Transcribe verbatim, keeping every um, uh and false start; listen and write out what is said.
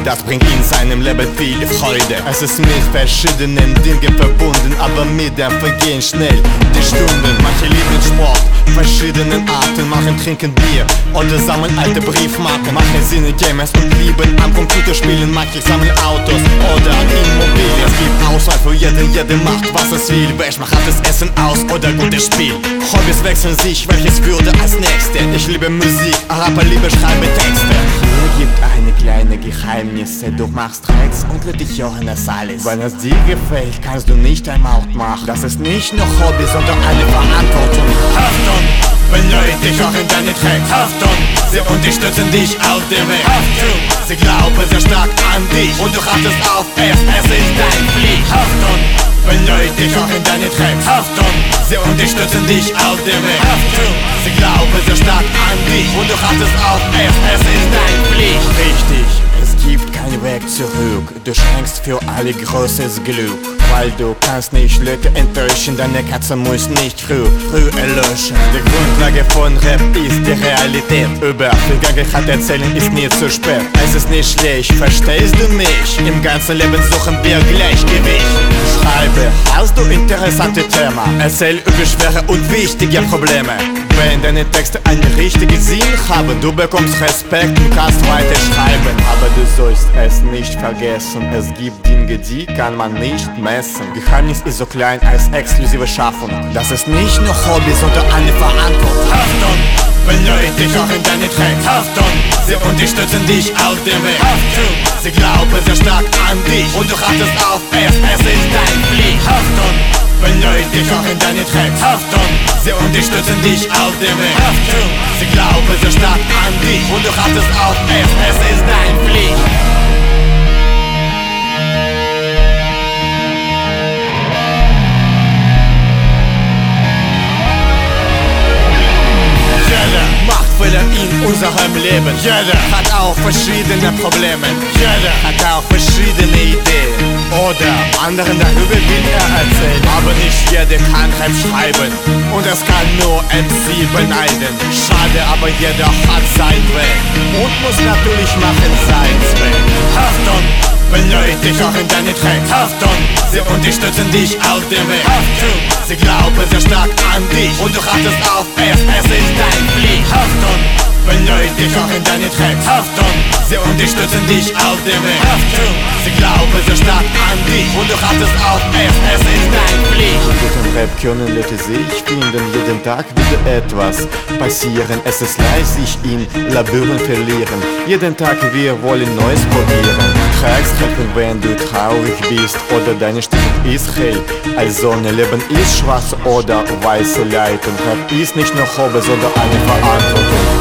das bringt in seinem Leben viel Freude. Es ist mit verschiedenen Dingen verbunden, aber mit dem Vergehen schnell die Stunden. Manche lieben Sport, verschiedenen Arten, machen trinken Bier oder sammeln alte Briefmarken. Manche sind Gamers und lieben am Computer spielen, manche sammeln Autos oder Immobilien. Es gibt Auswahl für jeden, jede macht was es will. Welch macht das Essen aus oder gutes Spiel. Hobbys wechseln sich, welches würde als nächstes. Ich liebe Musik, Rapper liebe schreibe Texte. Hier gibt eine kleine Geheimnisse. Du machst Tracks und lädt dich hören das alles. Wenn es dir gefällt, kannst du nicht einmal machen. Das ist nicht nur Hobby, sondern eine Verantwortung. Achtung, wenn Leute dich hören deine Tracks. Achtung, sie unterstützen dich auf dem Weg. Achtung, sie glauben sehr stark an dich und du achtest auf es, es ist dein Pflicht. Achtung, wenn Leute dich hören deine Tracks. Achtung, sie unterstützen dich auf dem Weg. Achtung, sie glauben sehr stark an dich und du achtest auf es, es ist dein Pflicht. Richtig, es gibt keinen Weg zurück. Du schenkst für alle großes Glück, weil du kannst nicht Leute enttäuschen. Deine Katze muss nicht früh, früh erlöschen. Die Grundlage von Rap ist die Realität. Über Vergangenheit erzählen ist nie zu spät. Es ist nicht schlecht, verstehst du mich? Im ganzen Leben suchen wir Gleichgewicht. Schreibe, hast du interessante Themen? Erzähl über schwere und wichtige Probleme. Wenn deine Texte einen richtigen Sinn haben, du bekommst Respekt und kannst weiter schreiben. Aber du sollst es nicht vergessen, es gibt Dinge, die kann man nicht messen. Geheimnis ist so klein als exklusive Schaffung. Das ist nicht nur Hobby, sondern eine Verantwortung. Achtung, wenn Leute dich hören deine Tracks. Achtung, sie unterstützen dich auf dem Weg. Achtung, sie glauben sehr stark an dich und du achtest auf es, es ist dein Pflicht. Achtung, wenn Leute dich hören deine Tracks. Achtung, sie unterstützen dich auf dem Weg. Achtung, sie glauben sehr stark an dich und du achtest auf es, es ist dein Pflicht. Fehler in unserem Leben. Jeder hat auch verschiedene Probleme. Jeder hat auch verschiedene Ideen. Oder anderen darüber will er erzählen. Aber nicht jeder kann Rap schreiben. Und es kann nur M C beneiden. Schade, aber jeder hat seinen Weg. Und muss natürlich machen seinen Weg. Achtung, wenn Leute dich hören deine Tracks. Achtung, sie unterstützen dich auf dem Weg. Achtung, sie glauben sehr stark an dich und du achtest auf es, es ist dein Pflicht. Achtung, wenn Leute dich hören deine Tracks. Achtung, sie unterstützen dich auf dem Weg. Achtung, sie glauben sehr stark an dich und du achtest auf es, es ist dein Pflicht. In gutem Rap können Leute sich finden, jeden Tag wieder etwas passieren. Es ist leicht, sich in Labyrinth verlieren. Jeden Tag wir wollen Neues probieren. Tracks helfen, wenn du traurig bist oder deine Stimmung ist hell als Sonne. Leben ist schwarz oder weiße Leid. Und Rap ist nicht nur Hobby, sondern eine Verantwortung.